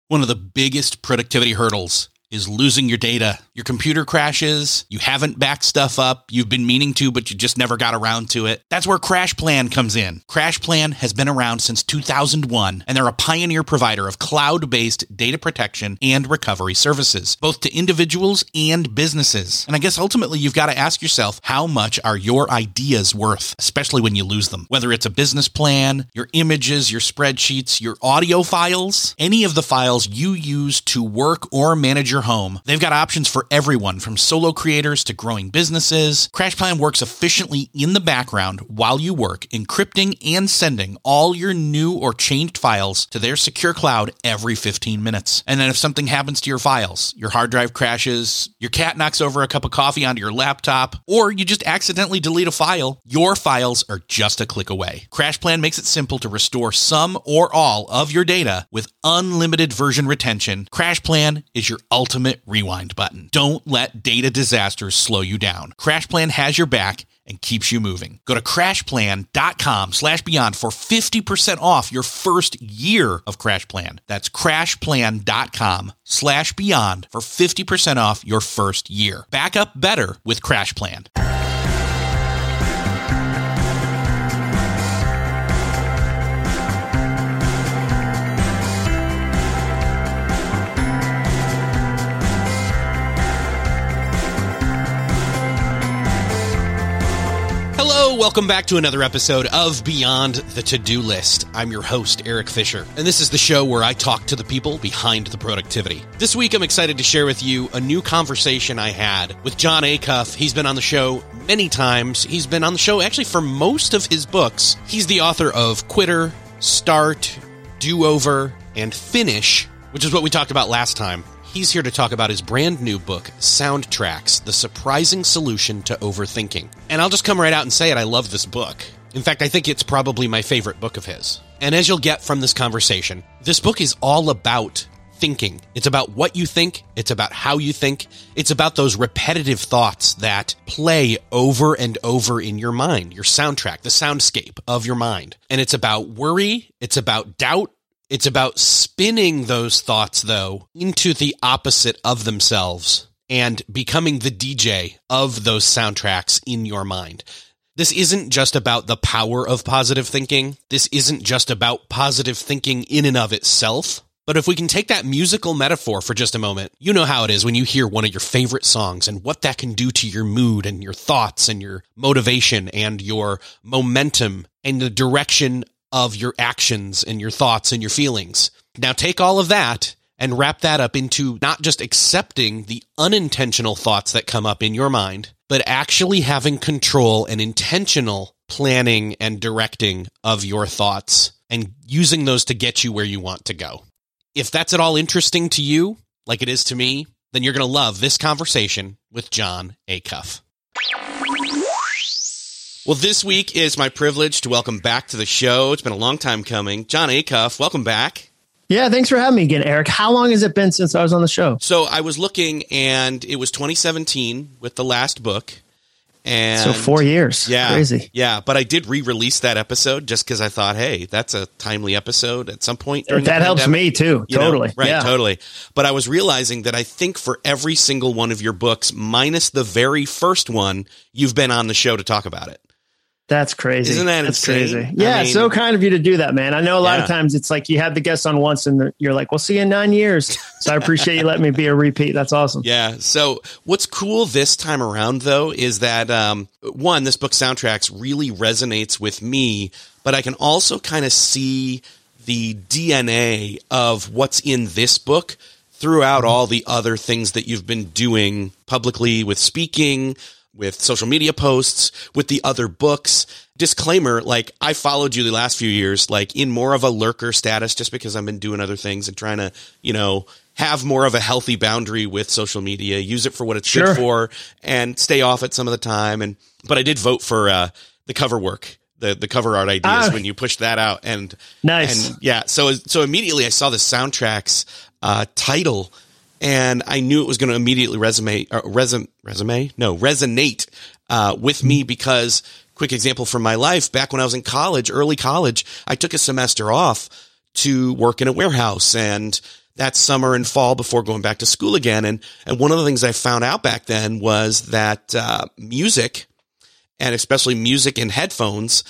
One of the biggest productivity hurdles is losing your data. Your computer crashes, you haven't backed stuff up, you've been meaning to, but you just never got around to it. That's where CrashPlan comes in. CrashPlan has been around since 2001, and they're a pioneer provider of cloud-based data protection and recovery services, both to individuals and businesses. And I guess ultimately you've got to ask yourself, how much are your ideas worth, especially when you lose them? Whether it's a business plan, your images, your spreadsheets, your audio files, any of the files you use to work or manage your home, they've got options for everyone from solo creators to growing businesses. CrashPlan works efficiently in the background while you work, encrypting and sending all your new or changed files to their secure cloud every 15 minutes. And then if something happens to your files, your hard drive crashes, your cat knocks over a cup of coffee onto your laptop, or you just accidentally delete a file, your files are just a click away. CrashPlan makes it simple to restore some or all of your data with unlimited version retention. CrashPlan is your ultimate rewind button. Don't let data disasters slow you down. CrashPlan has your back and keeps you moving. Go to crashplan.com/beyond for 50% off your first year of CrashPlan. That's crashplan.com/beyond for 50% off your first year. Back up better with CrashPlan. Hello, welcome back to another episode of Beyond the To-Do List. I'm your host, Eric Fisher, and this is the show where I talk to the people behind the productivity. This week, I'm excited to share with you a new conversation I had with Jon Acuff. He's been on the show many times. He's been on the show actually for most of his books. He's the author of Quitter, Start, Do-Over, and Finish, which is what we talked about last time. He's here to talk about his brand new book, Soundtracks, The Surprising Solution to Overthinking. And I'll just come right out and say it, I love this book. In fact, I think it's probably my favorite book of his. And as you'll get from this conversation, this book is all about thinking. It's about what you think. It's about how you think. It's about those repetitive thoughts that play over and over in your mind, your soundtrack, the soundscape of your mind. And it's about worry. It's about doubt. It's about spinning those thoughts, though, into the opposite of themselves and becoming the DJ of those soundtracks in your mind. This isn't just about the power of positive thinking. This isn't just about positive thinking in and of itself. But if we can take that musical metaphor for just a moment, you know how it is when you hear one of your favorite songs and what that can do to your mood and your thoughts and your motivation and your momentum and the direction of your actions and your thoughts and your feelings. Now take all of that and wrap that up into not just accepting the unintentional thoughts that come up in your mind, but actually having control and intentional planning and directing of your thoughts and using those to get you where you want to go. If that's at all interesting to you, like it is to me, then you're going to love this conversation with Jon Acuff. Well, this week is my privilege to welcome back to the show. It's been a long time coming. Jon Acuff, welcome back. Yeah, thanks for having me again, Eric. How long has it been since I was on the show? So I was looking, and it was 2017 with the last book. And so 4 years. Yeah. Crazy. Yeah, but I did re-release that episode just because I thought, hey, that's a timely episode at some point during that helps me too. Totally. Right, yeah. Totally. But I was realizing that I think for every single one of your books, minus the very first one, you've been on the show to talk about it. That's crazy. Isn't that That's insane? crazy. Yeah, so kind of you to do that, man. I know a lot of times it's like you have the guest on once and you're like, we'll see you in 9 years. So I appreciate you letting me be a repeat. That's awesome. Yeah. So what's cool this time around, though, is that, one, this book Soundtracks really resonates with me, but I can also kind of see the DNA of what's in this book throughout all the other things that you've been doing publicly with speaking, with social media posts, with the other books. Disclaimer, like, I followed you the last few years, like, in more of a lurker status just because I've been doing other things and trying to, you know, have more of a healthy boundary with social media, use it for what it's good for, and stay off it some of the time. But I did vote for the cover work, the cover art ideas when you pushed that out. And nice. And yeah, so immediately I saw the Soundtracks title, and I knew it was going to immediately resonate with me because, quick example from my life, back when I was in college, early college, I took a semester off to work in a warehouse, and that summer and fall before going back to school again. And one of the things I found out back then was that music, and especially music in headphones,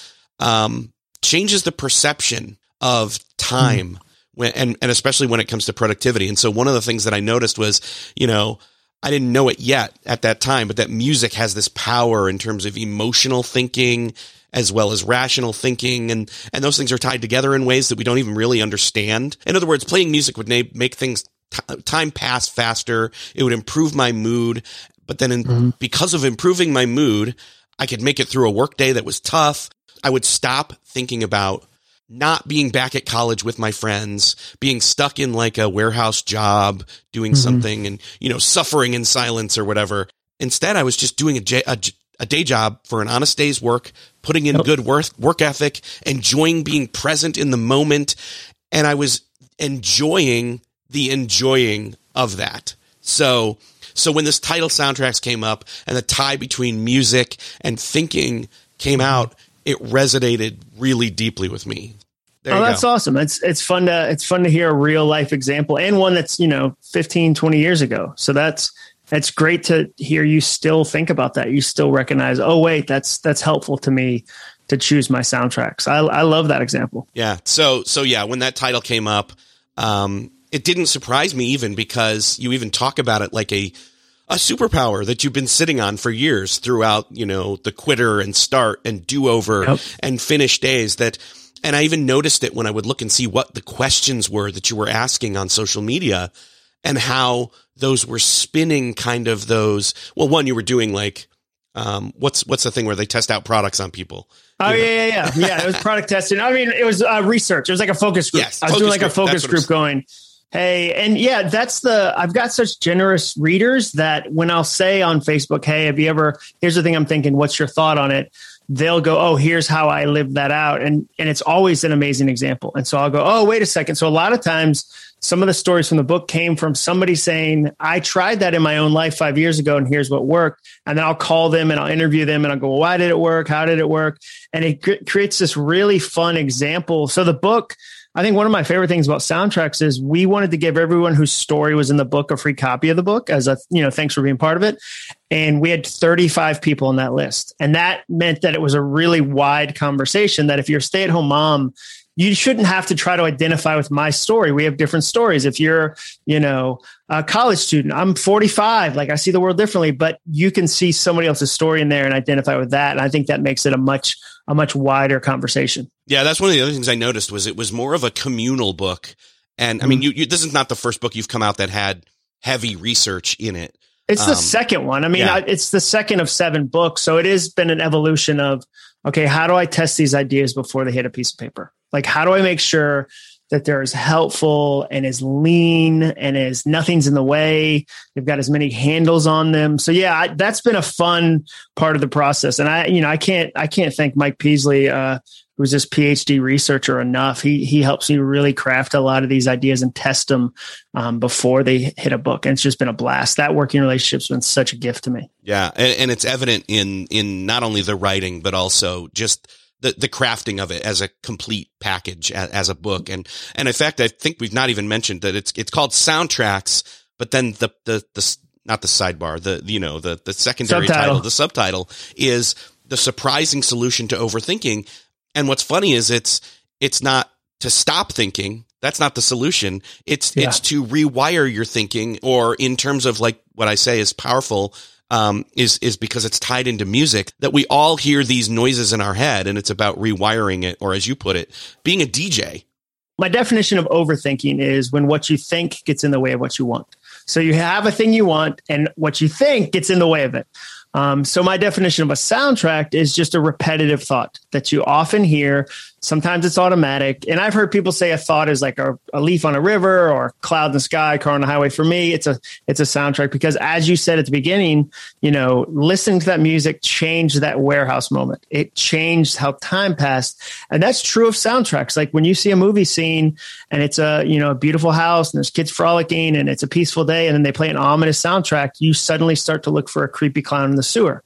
changes the perception of time and especially when it comes to productivity. And so one of the things that I noticed was, I didn't know it yet at that time, but that music has this power in terms of emotional thinking as well as rational thinking. And those things are tied together in ways that we don't even really understand. In other words, playing music would make things time pass faster. It would improve my mood. But then because of improving my mood, I could make it through a workday that was tough. I would stop thinking about not being back at college with my friends, being stuck in like a warehouse job, doing something and, suffering in silence or whatever. Instead, I was just doing a day job for an honest day's work, putting in good work ethic, enjoying being present in the moment. And I was enjoying the enjoying of that. So when this title Soundtracks came up and the tie between music and thinking came out, it resonated really deeply with me. That's awesome. It's fun to hear a real life example and one that's, 15, 20 years ago. So that's great to hear you still think about that. You still recognize, oh wait, that's helpful to me to choose my soundtracks. I love that example. Yeah. So yeah, when that title came up, it didn't surprise me even because you even talk about it like a superpower that you've been sitting on for years throughout, the quitter and start and do-over and finish days and I even noticed it when I would look and see what the questions were that you were asking on social media and how those were spinning kind of those. Well, one, you were doing like, what's the thing where they test out products on people? Oh, yeah. It was product testing. I mean, it was research. It was like a focus group. Yes, I was doing like a focus group going, hey, and yeah, I've got such generous readers that when I'll say on Facebook, hey, here's the thing I'm thinking, what's your thought on it? They'll go, oh, here's how I lived that out. And it's always an amazing example. And so I'll go, oh, wait a second. So a lot of times some of the stories from the book came from somebody saying, I tried that in my own life 5 years ago, and here's what worked. And then I'll call them and I'll interview them and I'll go, well, why did it work? How did it work? And it creates this really fun example. So the book, I think one of my favorite things about Soundtracks is we wanted to give everyone whose story was in the book a free copy of the book as thanks for being part of it. And we had 35 people on that list. And that meant that it was a really wide conversation that if you're a stay-at-home mom, you shouldn't have to try to identify with my story. We have different stories. If you're, a college student, I'm 45, like I see the world differently, but you can see somebody else's story in there and identify with that. And I think that makes it a much wider conversation. Yeah, that's one of the other things I noticed was it was more of a communal book. And I mean, this is not the first book you've come out that had heavy research in it. It's the second one. I mean, it's the second of 7 books. So it has been an evolution of, okay, how do I test these ideas before they hit a piece of paper? Like, how do I make sure that they're as helpful and as lean and as nothing's in the way? They've got as many handles on them. So yeah, that's been a fun part of the process. And I can't thank Mike Peasley, who's this PhD researcher, enough. He helps me really craft a lot of these ideas and test them before they hit a book. And it's just been a blast. That working relationship's been such a gift to me. Yeah. And it's evident in not only the writing, but also just the crafting of it as a complete package, as a book. And in fact, I think we've not even mentioned that it's called Soundtracks, but then the not the sidebar, the secondary title, the subtitle is The Surprising Solution to Overthinking. And what's funny is it's not to stop thinking. That's not the solution. It's to rewire your thinking, or in terms of like what I say is powerful, is because it's tied into music, that we all hear these noises in our head, and it's about rewiring it, or as you put it, being a DJ. My definition of overthinking is when what you think gets in the way of what you want. So you have a thing you want, and what you think gets in the way of it. So my definition of a soundtrack is just a repetitive thought that you often hear. Sometimes it's automatic. And I've heard people say a thought is like a leaf on a river or cloud in the sky, car on the highway. For me, it's a soundtrack because, as you said at the beginning, listening to that music changed that warehouse moment. It changed how time passed. And that's true of soundtracks. Like when you see a movie scene and it's a beautiful house and there's kids frolicking and it's a peaceful day, and then they play an ominous soundtrack, you suddenly start to look for a creepy clown in the sewer.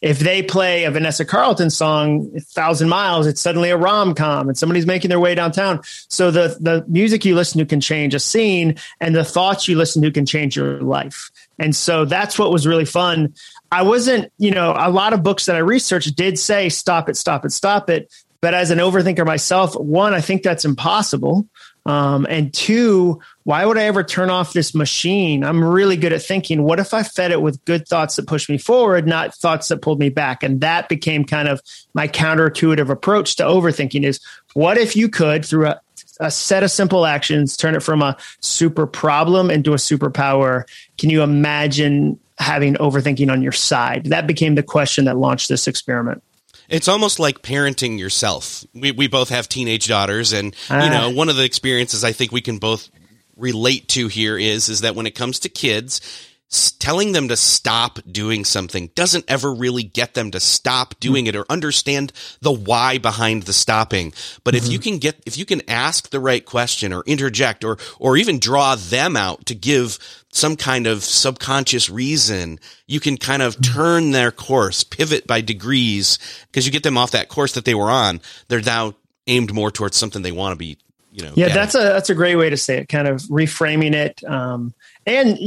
if they play a Vanessa Carlton song, 1,000 Miles, it's suddenly a rom-com and somebody's making their way downtown. So the music you listen to can change a scene, and the thoughts you listen to can change your life. And so that's what was really fun. I wasn't, a lot of books that I researched did say, stop it, stop it, stop it. But as an overthinker myself, one, I think that's impossible. And two, why would I ever turn off this machine? I'm really good at thinking, what if I fed it with good thoughts that push me forward, not thoughts that pulled me back? And that became kind of my counterintuitive approach to overthinking is, what if you could, through a set of simple actions, turn it from a super problem into a superpower? Can you imagine having overthinking on your side? That became the question that launched this experiment. It's almost like parenting yourself. We both have teenage daughters, and one of the experiences I think we can both relate to here is that when it comes to kids, telling them to stop doing something doesn't ever really get them to stop doing it or understand the why behind the stopping. But if you can ask the right question or interject or even draw them out to give some kind of subconscious reason, you can kind of turn their course, pivot by degrees, because you get them off that course that they were on. They're now aimed more towards something they want to be, Yeah, that's a great way to say it, kind of reframing it. And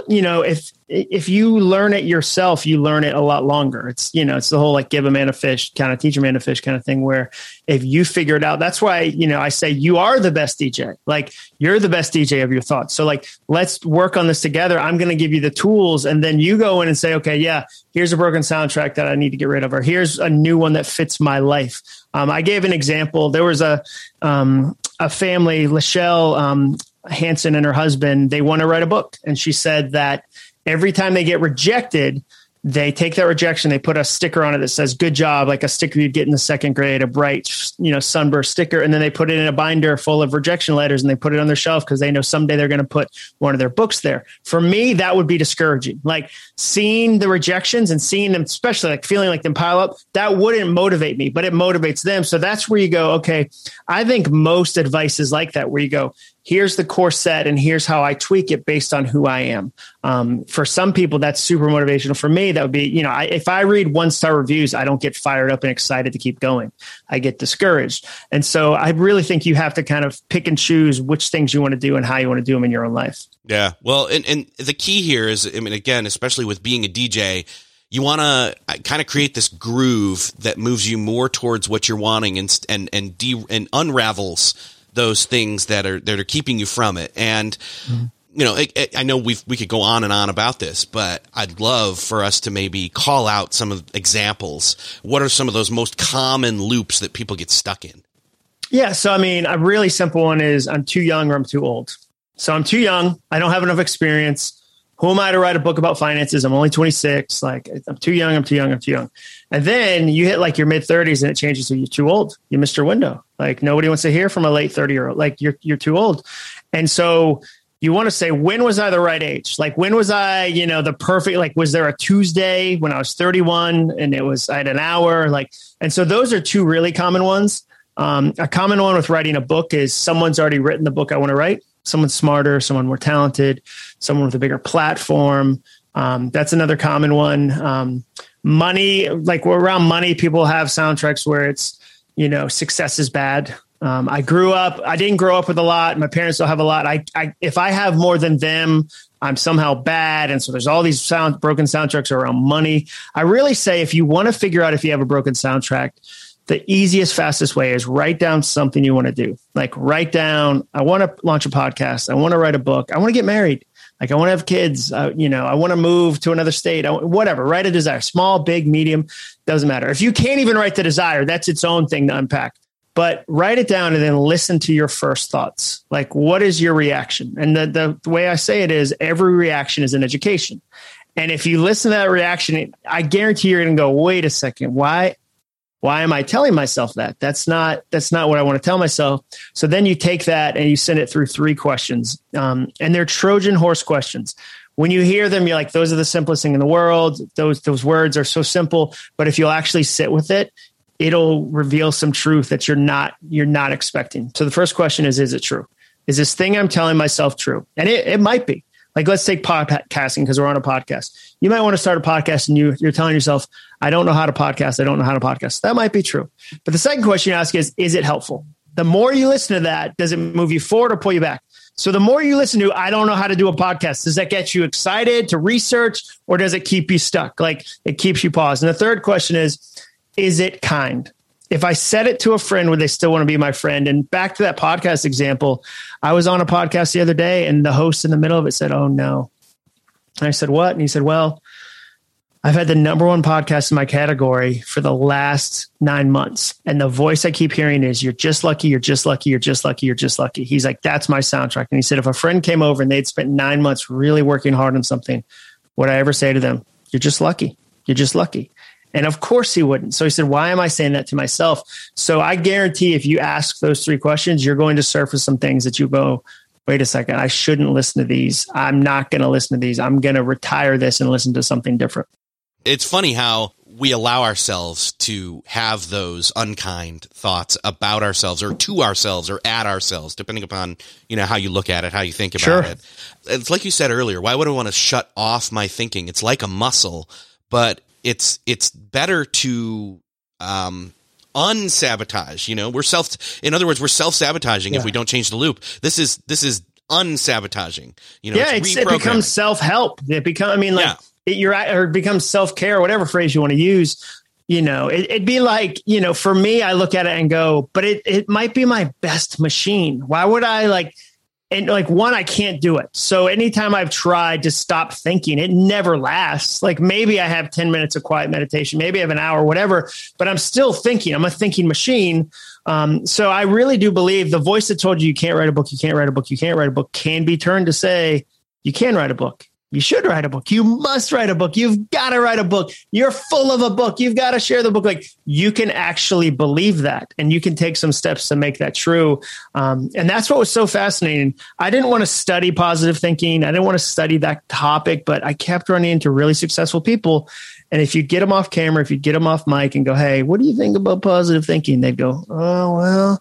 if you learn it yourself, you learn it a lot longer. It's, it's the whole like give a man a fish, kind of teach a man a fish kind of thing, where if you figure it out, that's why, I say you are the best DJ. Like, you're the best DJ of your thoughts. So like, let's work on this together. I'm going to give you the tools, and then you go in and say, okay, yeah, here's a broken soundtrack that I need to get rid of, or here's a new one that fits my life. I gave an example. There was a family, Lachelle Hansen and her husband, they want to write a book. And she said that every time they get rejected, they take that rejection, they put a sticker on it that says, good job, like a sticker you'd get in the second grade, a bright, sunburst sticker. And then they put it in a binder full of rejection letters and they put it on their shelf because they know someday they're going to put one of their books there. For me, that would be discouraging. Like, seeing the rejections and seeing them, especially like feeling like them pile up, that wouldn't motivate me, but it motivates them. So that's where you go, okay, I think most advice is like that, where you go, here's the core set and here's how I tweak it based on who I am. For some people, that's super motivational. For me, that would be, if I read 1-star reviews, I don't get fired up and excited to keep going. I get discouraged. And so I really think you have to kind of pick and choose which things you want to do and how you want to do them in your own life. Yeah. Well, and the key here is, again, especially with being a DJ, you want to kind of create this groove that moves you more towards what you're wanting and unravels those things that are keeping you from it. And, I know we could go on and on about this, but I'd love for us to maybe call out some of the examples. What are some of those most common loops that people get stuck in? Yeah. So, a really simple one is I'm too young or I'm too old. So I'm too young. I don't have enough experience. Who am I to write a book about finances? I'm only 26. Like, I'm too young. And then you hit like your mid 30s and it changes to you're too old. You missed your window. Like, nobody wants to hear from a late 30-year-old. Like, you're too old. And so you want to say, when was I the right age? Like, when was I, the perfect, like, was there a Tuesday when I was 31 and I had an hour? Like, and so those are two really common ones. A common one with writing a book is someone's already written the book I want to write. Someone smarter, someone more talented, someone with a bigger platform. That's another common one. Money, like around money, people have soundtracks where it's, success is bad. I didn't grow up with a lot. My parents don't have a lot. If I have more than them, I'm somehow bad. And so there's all these broken soundtracks around money. I really say, if you want to figure out if you have a broken soundtrack, the easiest, fastest way is write down something you want to do. Like, write down, I want to launch a podcast. I want to write a book. I want to get married. Like, I want to have kids. I want to move to another state. Whatever. Write a desire. Small, big, medium. Doesn't matter. If you can't even write the desire, that's its own thing to unpack. But write it down and then listen to your first thoughts. Like, what is your reaction? And the way I say it is, every reaction is an education. And if you listen to that reaction, I guarantee you're going to go, wait a second. Why am I telling myself that? That's not what I want to tell myself. So then you take that and you send it through 3 questions. And they're Trojan horse questions. When you hear them, you're like, those are the simplest thing in the world. Those words are so simple. But if you'll actually sit with it, it'll reveal some truth that you're not expecting. So the first question is it true? Is this thing I'm telling myself true? And it might be. Like, let's take podcasting because we're on a podcast. You might want to start a podcast and you're telling yourself, I don't know how to podcast. I don't know how to podcast. That might be true. But the second question you ask is it helpful? The more you listen to that, does it move you forward or pull you back? So the more you listen to, I don't know how to do a podcast, does that get you excited to research, or does it keep you stuck? Like, it keeps you paused. And the third question is it kind? If I said it to a friend, would they still want to be my friend? And back to that podcast example, I was on a podcast the other day and the host in the middle of it said, oh no. And I said, what? And he said, well, I've had the number one podcast in my category for the last 9 months. And the voice I keep hearing is, you're just lucky, you're just lucky, you're just lucky, you're just lucky. He's like, that's my soundtrack. And he said, if a friend came over and they'd spent 9 months really working hard on something, would I ever say to them, you're just lucky, you're just lucky? And of course he wouldn't. So he said, why am I saying that to myself? So I guarantee if you ask those 3 questions, you're going to surface some things that you go, wait a second, I shouldn't listen to these. I'm not going to listen to these. I'm going to retire this and listen to something different. It's funny how we allow ourselves to have those unkind thoughts about ourselves or to ourselves or at ourselves, depending upon, how you look at it, how you think about it. It's like you said earlier, why would I want to shut off my thinking? It's like a muscle, but it's better to unsabotage. In other words, we're self-sabotaging if we don't change the loop. This is unsabotaging. It becomes self-help. It becomes self-care, whatever phrase you want to use. It'd be like, for me, I look at it and go, but it might be my best machine. Why would I one, I can't do it. So anytime I've tried to stop thinking, it never lasts. Like, maybe I have 10 minutes of quiet meditation, maybe I have an hour, whatever, but I'm still thinking. I'm a thinking machine. So I really do believe the voice that told you can't write a book, you can't write a book, you can't write a book can be turned to say, you can write a book. You should write a book. You must write a book. You've got to write a book. You're full of a book. You've got to share the book. Like, you can actually believe that, and you can take some steps to make that true. And that's what was so fascinating. I didn't want to study positive thinking. I didn't want to study that topic, but I kept running into really successful people. And if you get them off camera, if you get them off mic and go, hey, what do you think about positive thinking? They'd go, oh, well,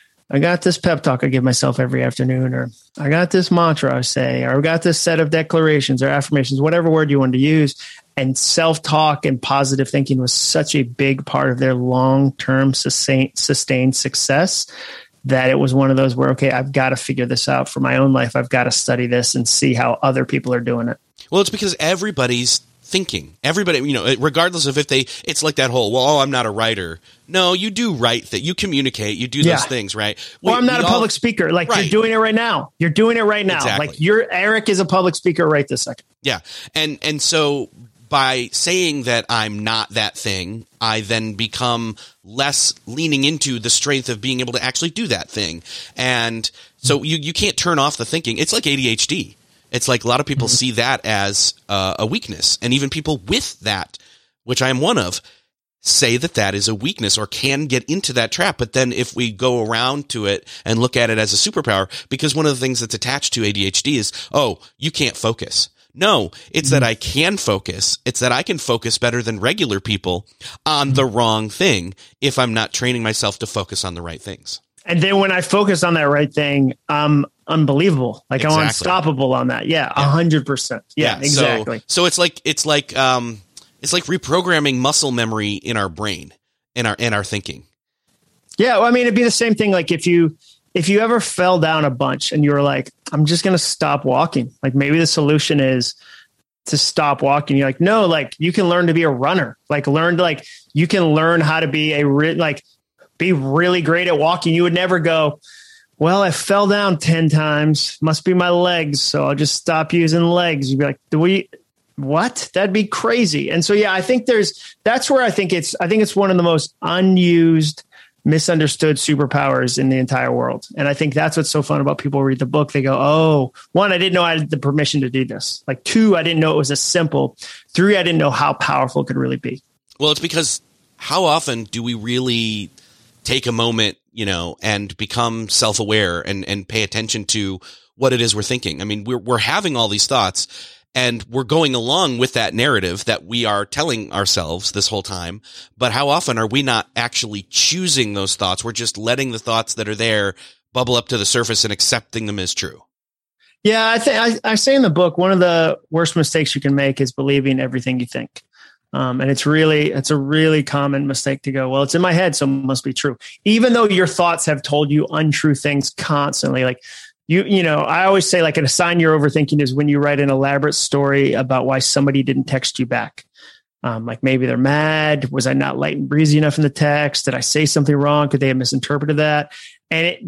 I got this pep talk I give myself every afternoon, or I got this mantra I say, or I got this set of declarations or affirmations, whatever word you wanted to use. And self-talk and positive thinking was such a big part of their long-term sustained success that it was one of those where, okay, I've got to figure this out for my own life. I've got to study this and see how other people are doing it. Well, it's because everybody's thinking. Everybody, regardless of it's like that whole, well, I'm not a writer. No, you do write that. You communicate. You do those things, right? I'm not a public speaker. Like, you're doing it right now. You're doing it right now. Exactly. Like, Eric is a public speaker right this second. Yeah. And so by saying that I'm not that thing, I then become less leaning into the strength of being able to actually do that thing. And so you can't turn off the thinking. It's like ADHD. It's like a lot of people see that as a weakness, and even people with that, which I am one of, say that is a weakness or can get into that trap. But then if we go around to it and look at it as a superpower, because one of the things that's attached to ADHD is, oh, you can't focus. No, it's that I can focus. It's that I can focus better than regular people on the wrong thing if I'm not training myself to focus on the right things. And then when I focus on that right thing, I'm unbelievable. Like, exactly. I'm unstoppable on that. Yeah. 100%. Yeah, exactly. So it's like reprogramming muscle memory in our brain, in our thinking. Yeah. Well, I mean, it'd be the same thing. Like, if you ever fell down a bunch and you were like, I'm just going to stop walking. Like, maybe the solution is to stop walking. You're like, no, like, you can learn to be a runner. Like, you can learn how to be be really great at walking. You would never go, well, I fell down 10 times. Must be my legs. So I'll just stop using legs. You'd be like, what? That'd be crazy. And so, yeah, I think that's where I think it's one of the most unused, misunderstood superpowers in the entire world. And I think that's what's so fun about people read the book. They go, oh, 1, I didn't know I had the permission to do this. Like, 2, I didn't know it was as simple. 3, I didn't know how powerful it could really be. Well, it's because how often do we really take a moment, and become self-aware and pay attention to what it is we're thinking? I mean, we're having all these thoughts and we're going along with that narrative that we are telling ourselves this whole time. But how often are we not actually choosing those thoughts? We're just letting the thoughts that are there bubble up to the surface and accepting them as true. Yeah, I say in the book, one of the worst mistakes you can make is believing everything you think. And it's a really common mistake to go, well, it's in my head, so it must be true. Even though your thoughts have told you untrue things constantly. Like I always say, like, a sign you're overthinking is when you write an elaborate story about why somebody didn't text you back. Like maybe they're mad. Was I not light and breezy enough in the text? Did I say something wrong? Could they have misinterpreted that? And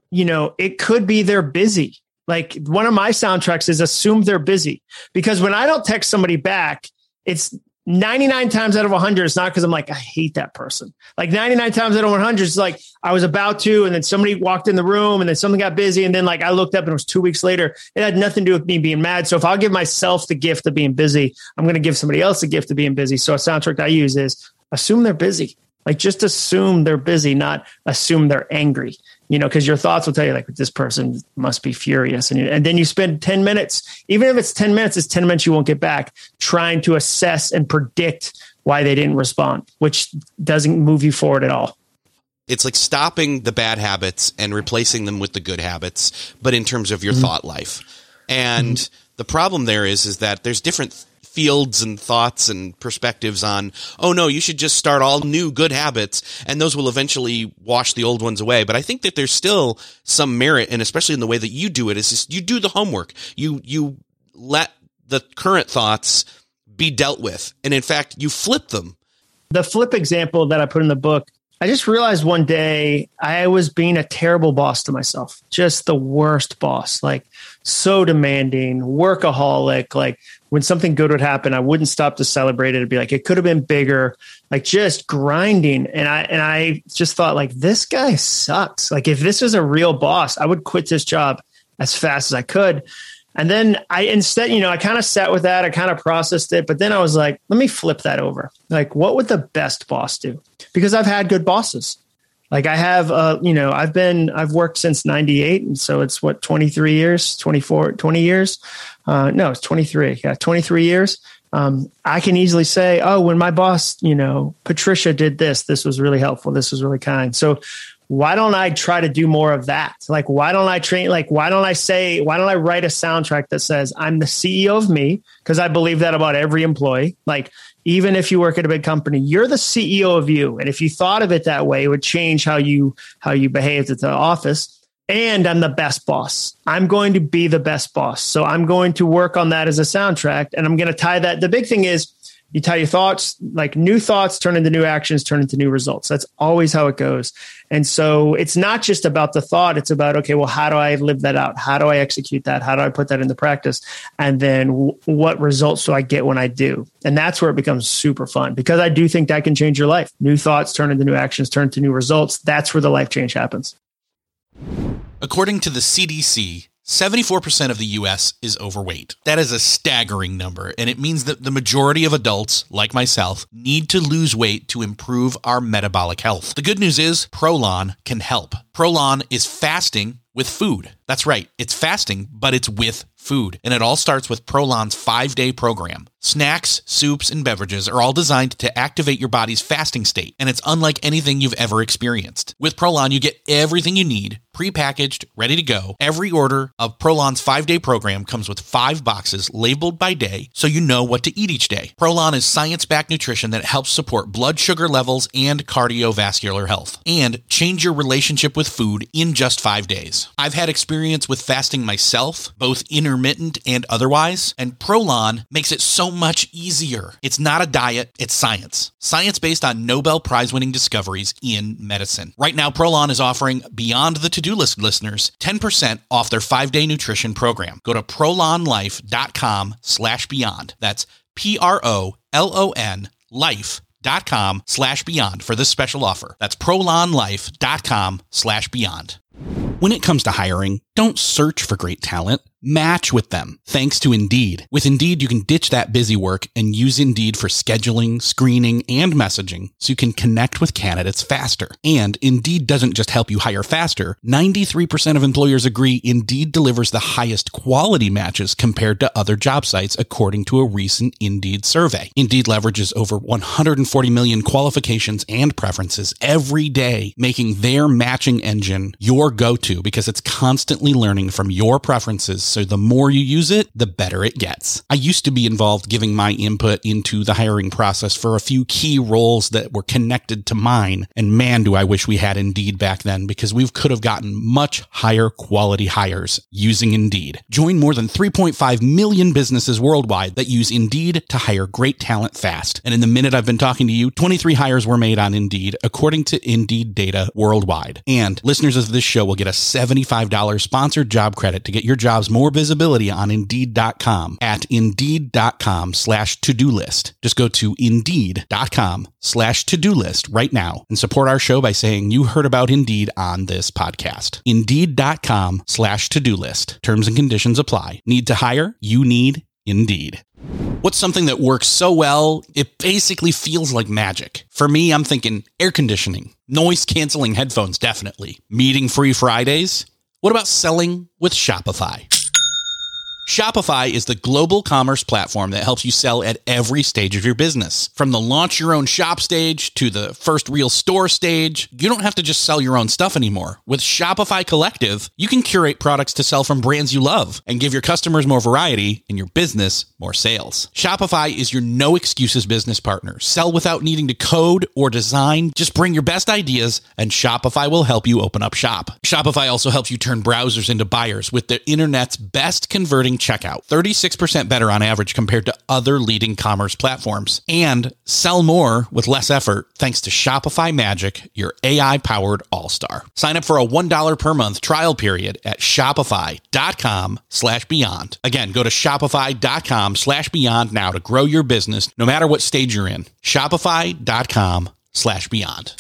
it could be they're busy. Like, one of my soundtracks is assume they're busy, because when I don't text somebody back, it's 99 times out of 100. It's not because I'm like, I hate that person. Like 99 times out of 100, it's like I was about to, and then somebody walked in the room and then something got busy. And then like I looked up and it was 2 weeks later. It had nothing to do with me being mad. So if I'll give myself the gift of being busy, I'm going to give somebody else the gift of being busy. So a soundtrack I use is assume they're busy. Like, just assume they're busy, not assume they're angry, because your thoughts will tell you, like, this person must be furious. And then you spend 10 minutes, even if it's 10 minutes, it's 10 minutes you won't get back, trying to assess and predict why they didn't respond, which doesn't move you forward at all. It's like stopping the bad habits and replacing them with the good habits, but in terms of your thought life. And the problem there is that there's different fields and thoughts and perspectives on, oh no, you should just start all new good habits and those will eventually wash the old ones away. But I think that there's still some merit, and especially in the way that you do it, is just, you do the homework. You let the current thoughts be dealt with. And in fact, you flip them. The flip example that I put in the book, I just realized one day I was being a terrible boss to myself, just the worst boss, like so demanding, workaholic. Like, when something good would happen, I wouldn't stop to celebrate it. It'd be like, it could have been bigger, like just grinding. And I just thought, like, this guy sucks. Like, if this was a real boss, I would quit this job as fast as I could. And then I kind of sat with that. I kind of processed it. But then I was like, let me flip that over. Like, what would the best boss do? Because I've had good bosses. Like, I have, I've worked since 98. And so it's 23 years, 24, 20 years. No, it's 23. Yeah, 23 years. I can easily say, oh, when my boss, Patricia did this was really helpful. This was really kind. So why don't I try to do more of that? Like, why don't I write a soundtrack that says I'm the CEO of me? Because I believe that about every employee. Like, even if you work at a big company, you're the CEO of you. And if you thought of it that way, it would change how you behaved at the office. And I'm the best boss. I'm going to be the best boss. So I'm going to work on that as a soundtrack. And I'm going to tie that. The big thing is, you tie your thoughts, like new thoughts turn into new actions, turn into new results. That's always how it goes. And so it's not just about the thought. It's about, okay, well, how do I live that out? How do I execute that? How do I put that into practice? And then what results do I get when I do? And that's where it becomes super fun, because I do think that can change your life. New thoughts turn into new actions, turn into new results. That's where the life change happens. According to the CDC, 74% of the U.S. is overweight. That is a staggering number, and it means that the majority of adults, like myself, need to lose weight to improve our metabolic health. The good news is Prolon can help. Prolon is fasting with food. That's right, it's fasting, but it's with food. And it all starts with Prolon's 5-day program. Snacks, soups, and beverages are all designed to activate your body's fasting state, and it's unlike anything you've ever experienced. With Prolon, you get everything you need, prepackaged, ready to go. Every order of Prolon's 5-day program comes with 5 boxes labeled by day, so you know what to eat each day. Prolon is science-backed nutrition that helps support blood sugar levels and cardiovascular health, and change your relationship with food in just 5 days. I've had experience with fasting myself, both intermittent and otherwise, and Prolon makes it so much easier. It's not a diet, it's science. Science based on Nobel Prize-winning discoveries in medicine. Right now, Prolon is offering Beyond the To-Do List listeners 10% off their 5-day nutrition program. Go to prolonlife.com/beyond. That's PROLON life.com/beyond for this special offer. That's prolonlife.com/beyond. When it comes to hiring, don't search for great talent. Match with them. Thanks to Indeed. With Indeed, you can ditch that busy work and use Indeed for scheduling, screening, and messaging so you can connect with candidates faster. And Indeed doesn't just help you hire faster. 93% of employers agree Indeed delivers the highest quality matches compared to other job sites, according to a recent Indeed survey. Indeed leverages over 140 million qualifications and preferences every day, making their matching engine your go-to because it's constantly constantly learning from your preferences, so the more you use it, the better it gets. I used to be involved giving my input into the hiring process for a few key roles that were connected to mine, and man, do I wish we had Indeed back then, because we could have gotten much higher quality hires using Indeed. Join more than 3.5 million businesses worldwide that use Indeed to hire great talent fast. And in the minute I've been talking to you, 23 hires were made on Indeed, according to Indeed data worldwide. And listeners of this show will get a $75 sponsored job credit to get your jobs more visibility on Indeed.com at Indeed.com/to-do list. Just go to Indeed.com/to-do list right now and support our show by saying you heard about Indeed on this podcast. Indeed.com/to-do list. Terms and conditions apply. Need to hire? You need Indeed. What's something that works so well, it basically feels like magic? For me, I'm thinking air conditioning, noise canceling headphones, definitely. Meeting-free Fridays? What about selling with Shopify? Shopify is the global commerce platform that helps you sell at every stage of your business. From the launch your own shop stage to the first real store stage, you don't have to just sell your own stuff anymore. With Shopify Collective, you can curate products to sell from brands you love and give your customers more variety and your business more sales. Shopify is your no excuses business partner. Sell without needing to code or design. Just bring your best ideas and Shopify will help you open up shop. Shopify also helps you turn browsers into buyers with the internet's best converting checkout, 36% better on average compared to other leading commerce platforms, and sell more with less effort thanks to Shopify Magic, your AI-powered all-star. Sign up for a $1 per month trial period at shopify.com/beyond. Again, go to shopify.com/beyond now to grow your business no matter what stage you're in. Shopify.com/beyond.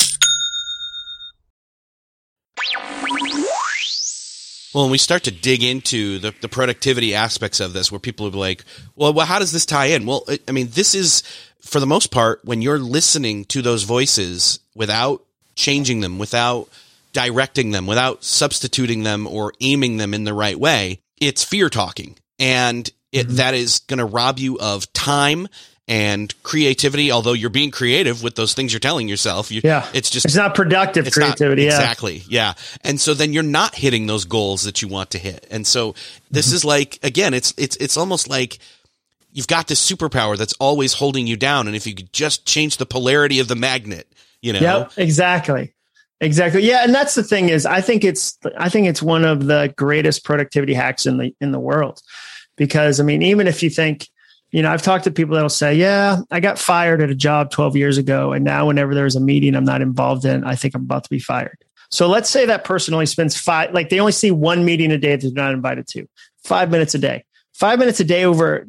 Well, when we start to dig into the productivity aspects of this, where people will be like, well, how does this tie in? Well, I mean, this is, for the most part, when you're listening to those voices without changing them, without directing them, without substituting them or aiming them in the right way, it's fear talking. And that is going to rob you of time and creativity, although you're being creative with those things you're telling yourself. It's not productive creativity. Exactly. Yeah. And so then you're not hitting those goals that you want to hit. And so this is like, again, it's almost like you've got this superpower that's always holding you down. And if you could just change the polarity of the magnet, you know? Yep, exactly. Yeah. And that's the thing is, I think it's one of the greatest productivity hacks in the world, because I mean, even if you think, you know, I've talked to people that'll say, yeah, I got fired at a job 12 years ago. And now whenever there's a meeting I'm not involved in, I think I'm about to be fired. So let's say that person only spends they only see one meeting a day that they're not invited to. 5 minutes a day. 5 minutes a day over,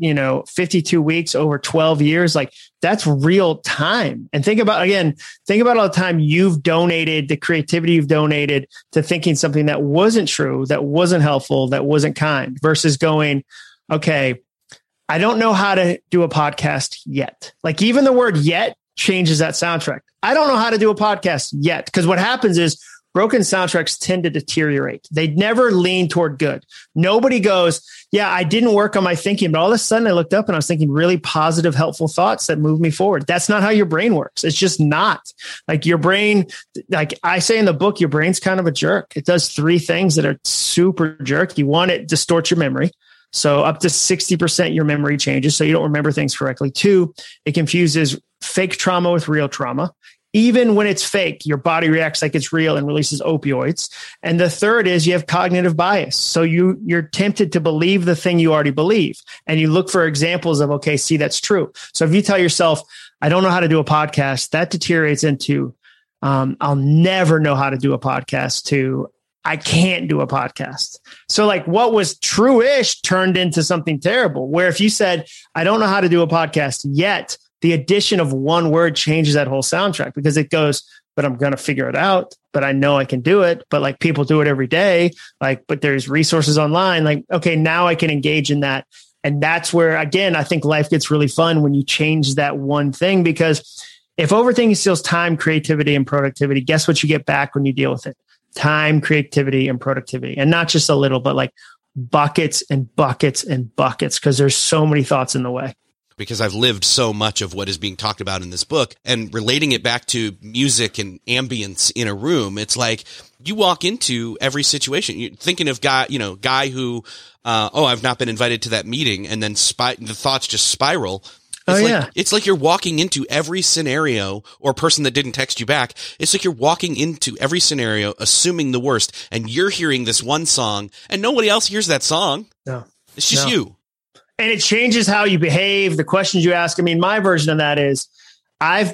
52 weeks, over 12 years. Like, that's real time. And think about all the time you've donated, the creativity you've donated to thinking something that wasn't true, that wasn't helpful, that wasn't kind, versus going, okay, I don't know how to do a podcast yet. Like, even the word yet changes that soundtrack. I don't know how to do a podcast yet. Because what happens is broken soundtracks tend to deteriorate. They never lean toward good. Nobody goes, yeah, I didn't work on my thinking, but all of a sudden I looked up and I was thinking really positive, helpful thoughts that moved me forward. That's not how your brain works. It's just not. Like, your brain, like I say in the book, your brain's kind of a jerk. It does three things that are super jerky. One, it distorts your memory. So up to 60% your memory changes, so you don't remember things correctly. Two, it confuses fake trauma with real trauma. Even when it's fake, your body reacts like it's real and releases opioids. And the third is you have cognitive bias. So you're tempted to believe the thing you already believe. And you look for examples of, okay, see, that's true. So if you tell yourself, I don't know how to do a podcast, that deteriorates into, I'll never know how to do a podcast, to I can't do a podcast. So like, what was true-ish turned into something terrible, where if you said, I don't know how to do a podcast yet, the addition of one word changes that whole soundtrack, because it goes, but I'm going to figure it out, but I know I can do it. But like, people do it every day. Like, but there's resources online. Like, okay, now I can engage in that. And that's where, again, I think life gets really fun when you change that one thing, because if overthinking steals time, creativity, and productivity, guess what you get back when you deal with it? Time, creativity, and productivity. And not just a little, but like buckets and buckets and buckets, because there's so many thoughts in the way. because I've lived so much of what is being talked about in this book, and relating it back to music and ambience in a room. It's like you walk into every situation. You're thinking of guy who, I've not been invited to that meeting, and then the thoughts just spiral. It's like you're walking into every scenario, or person that didn't text you back. It's like you're walking into every scenario, assuming the worst, and you're hearing this one song, and nobody else hears that song. No, it's just you. And it changes how you behave, the questions you ask. I mean, my version of that is I've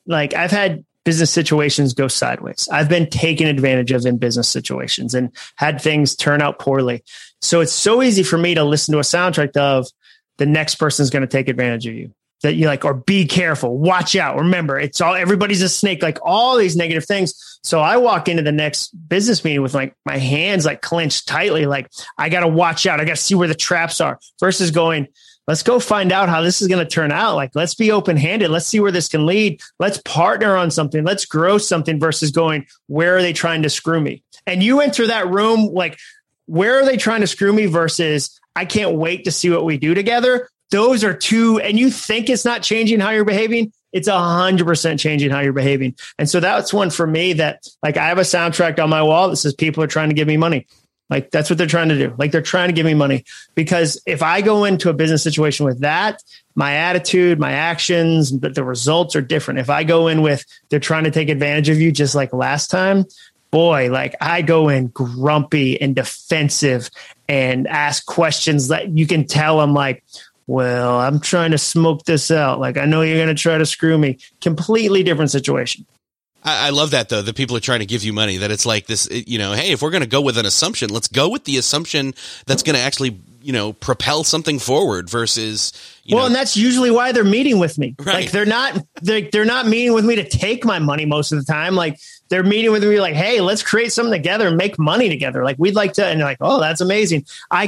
had business situations go sideways. I've been taken advantage of in business situations and had things turn out poorly. So it's so easy for me to listen to a soundtrack of the next person's going to take advantage of you. That you like, or be careful, watch out. Remember, everybody's a snake, like all these negative things. So I walk into the next business meeting with like my hands like clenched tightly. Like I got to watch out. I got to see where the traps are versus going, let's go find out how this is going to turn out. Like, let's be open-handed. Let's see where this can lead. Let's partner on something. Let's grow something versus going, where are they trying to screw me? And you enter that room, like, where are they trying to screw me versus I can't wait to see what we do together. Those are two, and you think it's not changing how you're behaving. It's 100% changing how you're behaving. And so that's one for me that like, I have a soundtrack on my wall that says people are trying to give me money. Like that's what they're trying to do. Like they're trying to give me money because if I go into a business situation with that, my attitude, my actions, but the results are different. If I go in with, they're trying to take advantage of you, just like last time, boy, like I go in grumpy and defensive and ask questions that you can tell I'm like, well, I'm trying to smoke this out. Like, I know you're going to try to screw me. Completely different situation. I love that, though, that people are trying to give you money, that it's like this, hey, if we're going to go with an assumption, let's go with the assumption that's going to actually, propel something forward versus, and that's usually why they're meeting with me. Right. Like they're not meeting with me to take my money most of the time. Like they're meeting with me like, hey, let's create something together and make money together. Like we'd like to, and they're like, oh, that's amazing. I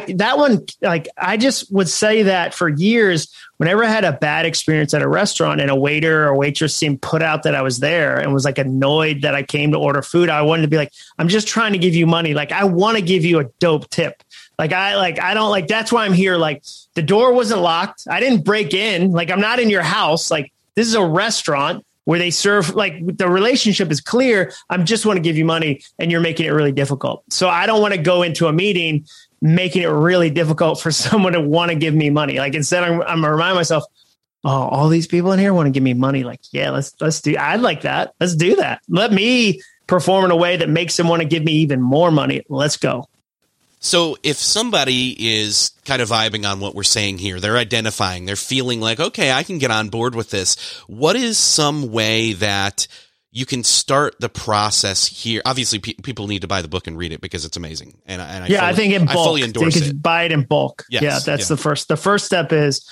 just would say that for years, whenever I had a bad experience at a restaurant and a waiter or waitress seemed put out that I was there and was like annoyed that I came to order food, I wanted to be like, I'm just trying to give you money. Like I want to give you a dope tip. I don't like, that's why I'm here. Like the door wasn't locked. I didn't break in. Like I'm not in your house. Like this is a restaurant where they serve, like the relationship is clear. I just want to give you money and you're making it really difficult. So I don't want to go into a meeting making it really difficult for someone to want to give me money. Like instead I'm going to remind myself, oh, all these people in here want to give me money. Like, yeah, let's do, I'd like that. Let's do that. Let me perform in a way that makes them want to give me even more money. Let's go. So if somebody is kind of vibing on what we're saying here, they're identifying, they're feeling like, okay, I can get on board with this. What is some way that you can start the process here? Obviously, people need to buy the book and read it because it's amazing. And I think in bulk, I fully endorse it. Buy it in bulk. Yes, yeah, that's the first. The first step is,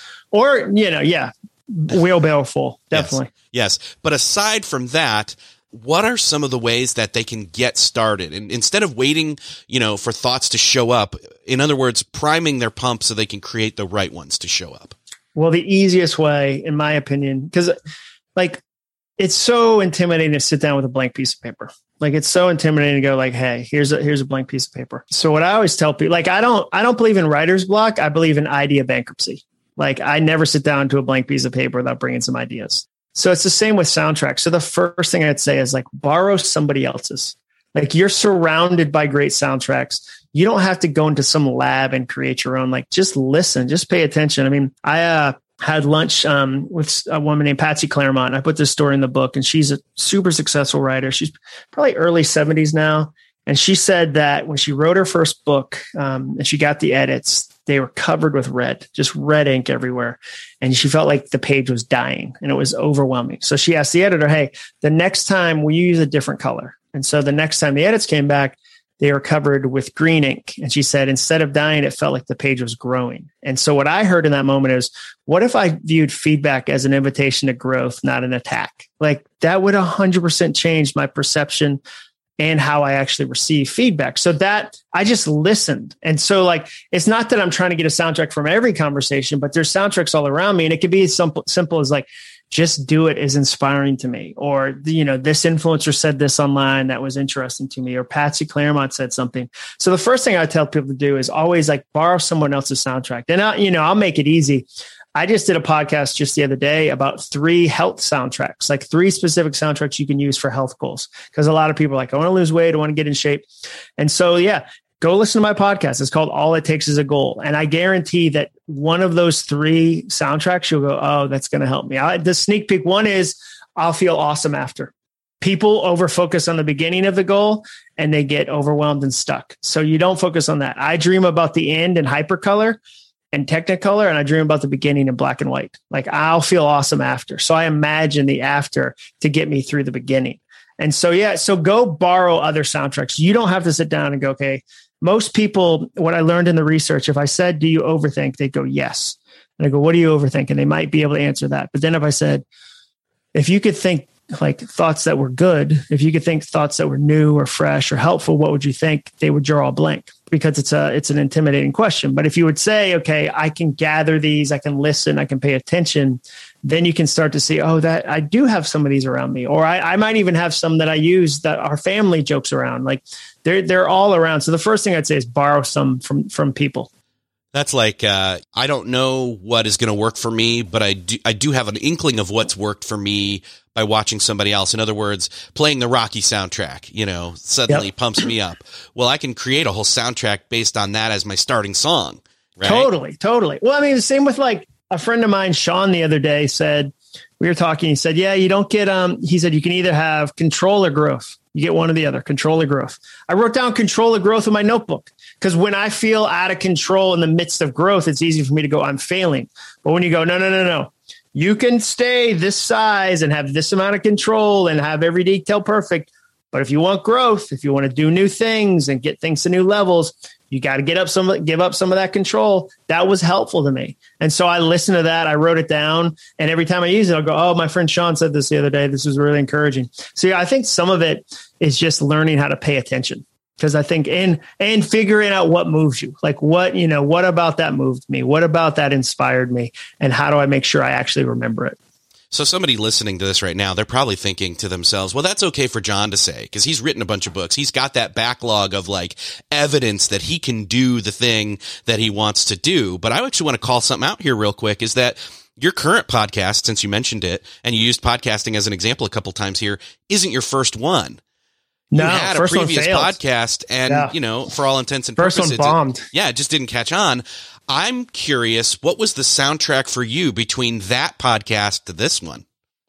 wheelbarrow full, definitely. Yes. But aside from that, what are some of the ways that they can get started? And instead of waiting, for thoughts to show up, in other words, priming their pump so they can create the right ones to show up. Well, the easiest way, in my opinion, because like it's so intimidating to sit down with a blank piece of paper. Like it's so intimidating to go like, hey, here's a blank piece of paper. So what I always tell people, like I don't believe in writer's block. I believe in idea bankruptcy. Like I never sit down to a blank piece of paper without bringing some ideas. So it's the same with soundtracks. So the first thing I'd say is like borrow somebody else's. Like you're surrounded by great soundtracks. You don't have to go into some lab and create your own. Like just listen, just pay attention. I mean, I had lunch with a woman named Patsy Claremont. I put this story in the book, and she's a super successful writer. She's probably early 70s now. And she said that when she wrote her first book and she got the edits, they were covered with red, just red ink everywhere. And she felt like the page was dying and it was overwhelming. So she asked the editor, hey, the next time will you use a different color? And so the next time the edits came back, they were covered with green ink. And she said, instead of dying, it felt like the page was growing. And so what I heard in that moment is, what if I viewed feedback as an invitation to growth, not an attack? Like that would 100% change my perception and how I actually receive feedback. So that I just listened. And so like, it's not that I'm trying to get a soundtrack from every conversation, but there's soundtracks all around me. And it could be as simple as like, just do it is inspiring to me. Or, this influencer said this online that was interesting to me, or Patsy Claremont said something. So the first thing I tell people to do is always like borrow someone else's soundtrack. And I'll make it easy. I just did a podcast just the other day about 3 health soundtracks, like 3 specific soundtracks you can use for health goals. Because a lot of people are like, I want to lose weight, I want to get in shape. And so, yeah, go listen to my podcast. It's called All It Takes Is a Goal. And I guarantee that one of those 3 soundtracks, you'll go, oh, that's going to help me. The sneak peek one is I'll feel awesome after. People over focus on the beginning of the goal and they get overwhelmed and stuck. So you don't focus on that. I dream about the end in hypercolor and Technicolor, and I dream about the beginning in black and white. Like I'll feel awesome after. So I imagine the after to get me through the beginning. And so, yeah, so go borrow other soundtracks. You don't have to sit down and go, okay, most people, what I learned in the research, if I said, do you overthink? They'd go, yes. And I go, what do you overthink? And they might be able to answer that. But then if I said, if you could think like thoughts that were good, if you could think thoughts that were new or fresh or helpful, what would you think? They would draw a blank because it's an intimidating question. But if you would say, okay, I can gather these, I can listen, I can pay attention, then you can start to see, oh, that I do have some of these around me, or I might even have some that I use that our family jokes around. Like they're all around. So the first thing I'd say is borrow some from people. That's like, I don't know what is going to work for me, but I do have an inkling of what's worked for me by watching somebody else. In other words, playing the Rocky soundtrack, suddenly pumps me up. Well, I can create a whole soundtrack based on that as my starting song. Right? Totally. Well, I mean, the same with like a friend of mine, Sean, the other day said, we were talking, he said, yeah, you don't get, he said, you can either have control or growth. You get one or the other, control or growth. I wrote down control or growth in my notebook because when I feel out of control in the midst of growth, it's easy for me to go, I'm failing. But when you go, no, you can stay this size and have this amount of control and have every detail perfect. But if you want growth, if you want to do new things and get things to new levels, you got to give up some of that control. That was helpful to me. And so I listened to that. I wrote it down. And every time I use it, I'll go, oh, my friend Sean said this the other day. This was really encouraging. So yeah, I think some of it is just learning how to pay attention. Because I think and figuring out what moves you, like what about that moved me? What about that inspired me? And how do I make sure I actually remember it? So somebody listening to this right now, they're probably thinking to themselves, well, that's okay for John to say, because he's written a bunch of books. He's got that backlog of like evidence that he can do the thing that he wants to do. But I actually want to call something out here real quick is that your current podcast, since you mentioned it, and you used podcasting as an example a couple times here, isn't your first one. No, you had a previous podcast and, for all intents and purposes, first one bombed. It just didn't catch on. I'm curious, what was the soundtrack for you between that podcast to this one?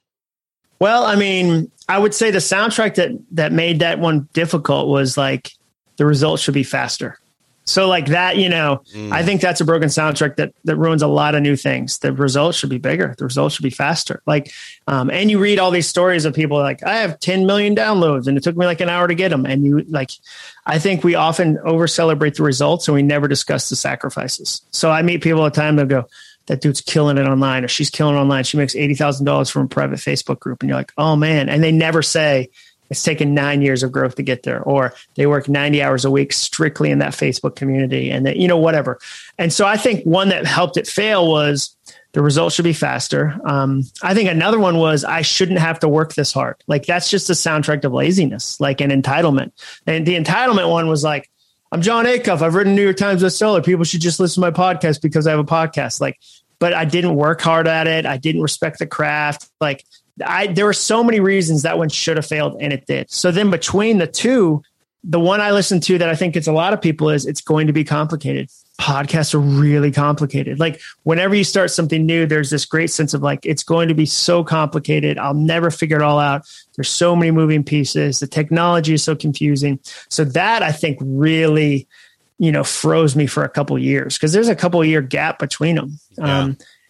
Well, I mean, I would say the soundtrack that made that one difficult was like the results should be faster. So like that, I think that's a broken soundtrack that ruins a lot of new things. The results should be bigger. The results should be faster. Like, and you read all these stories of people like, I have 10 million downloads and it took me like an hour to get them. And I think we often over celebrate the results and we never discuss the sacrifices. So I meet people all the time that go, that dude's killing it online or she's killing it online. She makes $80,000 from a private Facebook group. And you're like, oh man. And they never say, it's taken 9 years of growth to get there, or they work 90 hours a week strictly in that Facebook community and that, whatever. And so I think one that helped it fail was the results should be faster. I think another one was I shouldn't have to work this hard. Like that's just a soundtrack of laziness, like an entitlement. And the entitlement one was like, I'm John Acuff. I've written New York Times bestseller. People should just listen to my podcast because I have a podcast. Like, but I didn't work hard at it. I didn't respect the craft. Like, there were so many reasons that one should have failed and it did. So then between the two, the one I listened to that I think it's a lot of people is it's going to be complicated. Podcasts are really complicated. Like whenever you start something new, there's this great sense of like, it's going to be so complicated. I'll never figure it all out. There's so many moving pieces. The technology is so confusing. So that I think really, froze me for a couple of years because there's a couple of year gap between them. Yeah.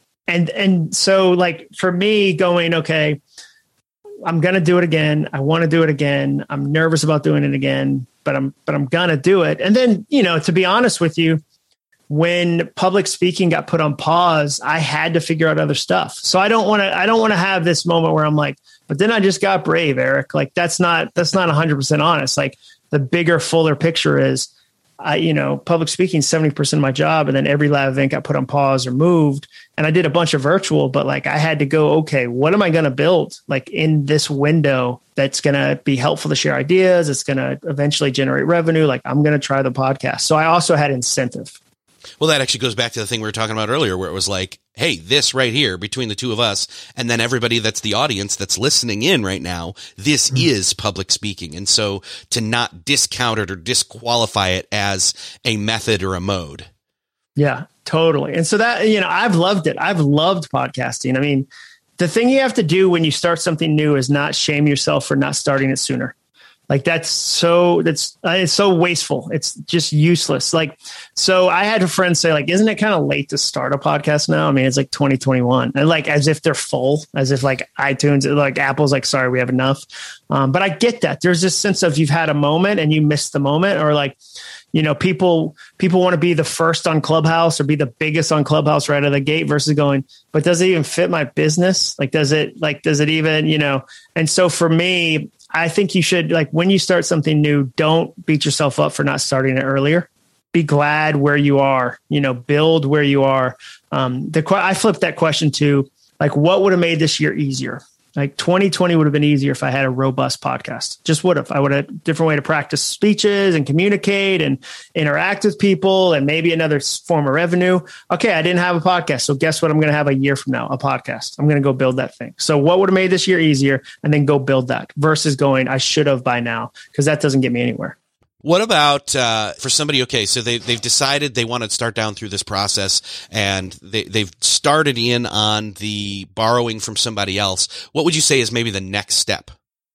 And so like for me going, okay, I'm going to do it again. I want to do it again. I'm nervous about doing it again, but I'm going to do it. And then, to be honest with you, when public speaking got put on pause, I had to figure out other stuff. So I don't want to have this moment where I'm like, but then I just got brave, Eric. Like that's not 100% honest. Like the bigger, fuller picture is, public speaking is 70% of my job. And then every live event got put on pause or moved. And I did a bunch of virtual, but like I had to go, okay, what am I going to build like in this window that's going to be helpful to share ideas? It's going to eventually generate revenue. Like I'm going to try the podcast. So I also had incentive. Well, that actually goes back to the thing we were talking about earlier, where it was like, hey, this right here between the two of us, and then everybody that's the audience that's listening in right now, this is public speaking. And so to not discount it or disqualify it as a method or a mode. Yeah, totally. And so that, I've loved it. I've loved podcasting. I mean, the thing you have to do when you start something new is not shame yourself for not starting it sooner. Like it's so wasteful. It's just useless. Like, so I had a friend say, like, isn't it kind of late to start a podcast now? I mean, it's like 2021, and like, as if they're full, as if like iTunes, like Apple's like, sorry, we have enough. But I get that there's this sense of you've had a moment and you missed the moment, or like, people want to be the first on Clubhouse or be the biggest on Clubhouse right out of the gate versus going, but does it even fit my business? Like, does it even, and so for me, I think you should, like, when you start something new, don't beat yourself up for not starting it earlier. Be glad where you are, build where you are. I flipped that question to, like, what would have made this year easier? Like 2020 would have been easier if I had a robust podcast. Just would have. I would have a different way to practice speeches and communicate and interact with people and maybe another form of revenue. Okay, I didn't have a podcast. So guess what? I'm going to have a year from now, a podcast. I'm going to go build that thing. So what would have made this year easier? And then go build that versus going, I should have by now, because that doesn't get me anywhere. What about for somebody? Okay, so they've decided they want to start down through this process, and they've started in on the borrowing from somebody else. What would you say is maybe the next step?